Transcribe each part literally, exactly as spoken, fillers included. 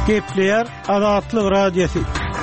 Gepleyer Azatlyk radiosu.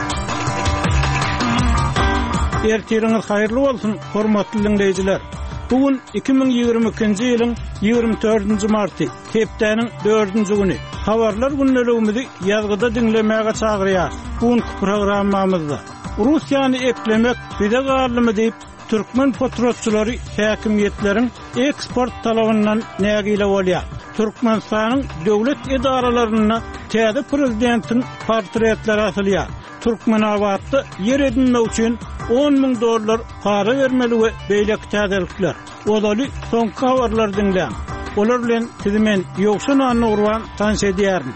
Ertiriniz hayırlı bolsun, hormatly dinleyijiler. Bugün iki bin ýygrimi ikinji ýylyň ýygrimi dördünji marty, hepdeniň dördünji güni. Habarlar günnelegimizi ýazgyda dinlemäge çagyrýar. Bugün programmamyzda Russiýany eklemek bize garlymy diýip Türkmen patriotçylary häkimiýetleriň eksport talabyndan nägile bolýar. Türkmenistanyň döwlet edaralaryna täze prezidentin portretleri asylýar. Türkmenawatda yer edinmek üçin on ming dollar para vermeli we beýlek täzelikler. Odaly soňky habarlar dinleýän. Olar bilen sizi men ýoksun anny urwan tanış edýärim.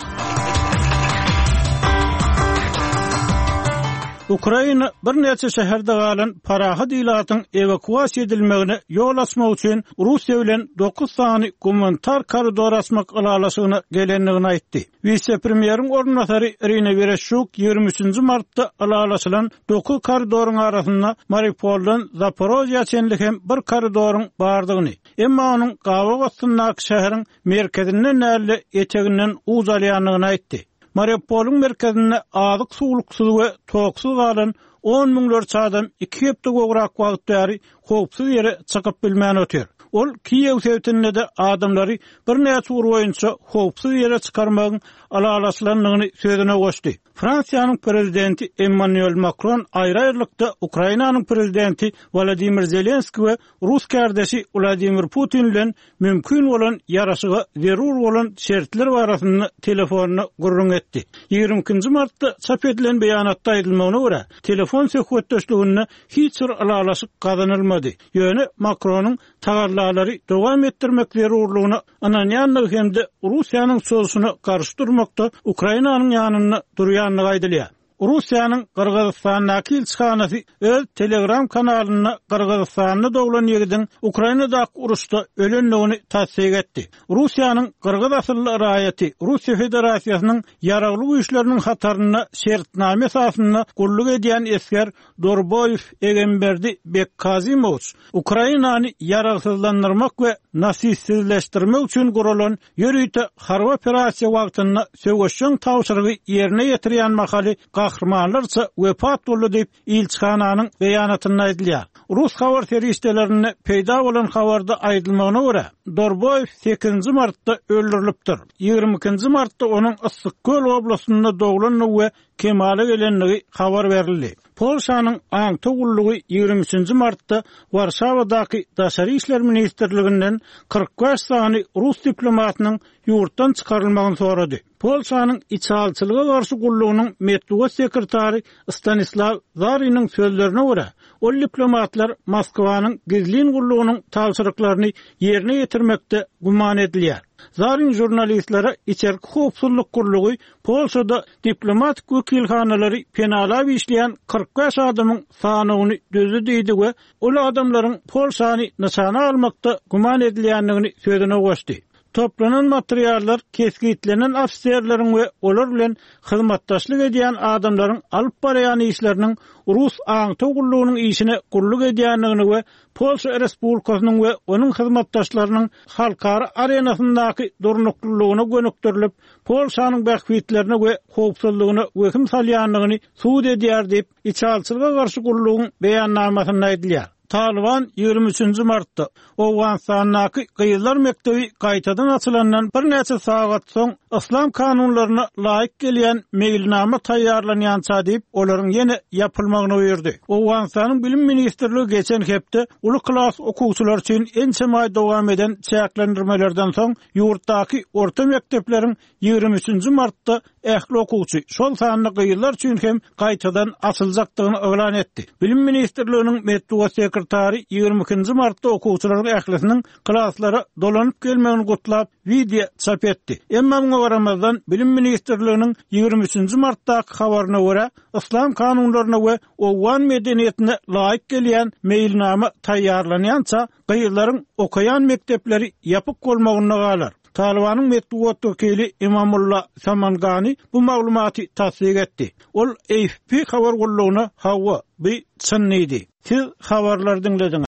Ukraina bir neçe şäherde galan paraha diýlatyň evakuasiýa edilmegine ýol açmak üçin Russiýa bilen dokuz sany gumanitar koridor açmak alalasygyna gelenligini aýtdy. Vice-premieriň ornatary Irina Vereshchuk ýygrimi üçinji martda alalasylan dokuz koridoryň arasynda Mariupoldan Zaporojýa çenli hem bir koridoryň bardygyny, emma onuň gawa gostyndaky şäheriň merkezinden näle eteginden uzalýanlygyny aýtdy. Mariupolun merkezine azyk suwluksyz we toksuz galan on miňlerçe adam iki hepde gograk wagt bäri howpsuz ýere çykyp bilmän ötýär. Ol Kiýew sewtinde de adamlary bir näçe ur boýunça howpsuz ýere çykarmagyň alalaslanlygyny sözüne goşdy. Fransiýanyň prezidenti Emmanuel Macron aýra-aýrylykda Ukrainanyň prezidenti Volodymyr Zelenski we Rus kardeşi Vladimir Putin bilen mümkin bolan ýaraşyga zerur bolan şertler barasynda telefonyny gurrun etdi. ýygrimi ikinji martda çap edilen beýanatda aýdylmagyna görä, telefon söhbetdeşligine hiç bir alalaşyk gazanylmady. Ýöne Macronyň tagarlalary dowam etdirmek zerurlygyny ananýanlygy hemde Russiýanyň sözüne garşy durmakda Ukrainanyň ýanyna durýanlygy aýdylýar. Russiýanyň Qırgızstanyň elçixanasy öz Telegram kanalyna Qırgızstanyň dowlan ýerden Ukrainadaky uruşda ölenligini tasdik etdi. Russiýanyň Qırgız asylly raýaty Russiýa Federasiýasynyň ýaragly güýçleriniň hataryna şertname esasynda gulluk edýän esker Dorboýew Egemberdi Bekkazimow Ukrainany ýaragsyzlandyrmak we nasissizleşdirmek üçin guralan ýörüýte harby operasiýa wagtynda söwgeşiň tawşyrygy ýerine ýetirýän makaly gahrmanlarça wepat boldy diýip ilçixananyň beýanatyny aýdylýar. Rus habar serişdelerine peýda bolan habarda aýdylmagyna görä, Dorboýew sekizinji martda öldürilipdir. ýygrimi ikinji martda onuň Issykköl oblastynda dogulanyny we kemale gelenligi habar berildi. Polşanyň aňty gullugy ýygrimi üçinji martda Warşawadaky Daşary işler ministrliginden kırk beş sany Rus diplomatynyň ýurtdan çykarylmagyny sorady. Polşanyň içalçylyga garşy gullugynyň medeniýet sekretary Stanislaw Zarynyň sözlerine görä, ol diplomatlar Moskwanyň gizlin gullugynyň tapşyryklaryny ýerine ýetirmekde guman edilýär. Zaryn jurnalistlere içerki howpsuzlyk gurlugy Polşada diplomatik wekilhanalary penalap işleýän kırk beş adamyň sanyny dözü diýdi we ol adamlaryň Polşany nişana almakda guman edilýänligini sözüne goşdy. Toplanan materiallar keskitlenen ofisiýerleriň we olar bilen hyzmatdaşlyk edýän adamlaryň alyp barýan işleriniň Rus aňty gullugynyň işine gulluk edýänligini we Polşa Respublikasynyň we onuň hyzmatdaşlarynyň halkara arenasyndaky durnuklygyna gönükdirilip, Polşanyň bähwitlerini we howpsuzlygyny wehim salýanlygyny suwd edýär diýip içalçylyga garşy gullugyň beýannamasyna aýdylýar. Taliban ýygrimi üçinji martda Owganistanyň Gyýylar mektebi gaýtadan açylandan bir neçe sagat soň islam kanunlaryna laýyk gelýän meýilnama taýýarlanýança diýip olaryň ýene ýapylmagyny öýürdi. Owganistanyň bilim ministrligi geçen hepde uly klas okuwçylar üçin ençemaý dowam eden çäklendirmelerden soň ýurtdaky orta mektepleriň ýygrimi üçinji martda ähli okuwçy şol sanyny Gyýylar üçin hem gaýtadan açyljakdygyny öwran etdi. Bilim ministrliginiň medeniýet sekretary ýygrimi ikinji martda okuwçylaryň ählisiniň klaslara dolanyp gelmegini gutlap video çap etdi. Emma muňa garamazdan bilim ministrliginiň ýygrimi üçinji martdaky habaryna görä, islam kanunlaryna we Owgan medeniýetine laýyk gelýän meýilnama taýýarlanýança Gyýylaryň okaýan mektepleri ýapyk bolmagyna galar. Talibanyň medeniýet wekili Imamullah Samangani bu maglumaty tasdik etdi. Ol A F P habar gullugyna hawa bi çynnydy. Siz habarlar dinlediniz.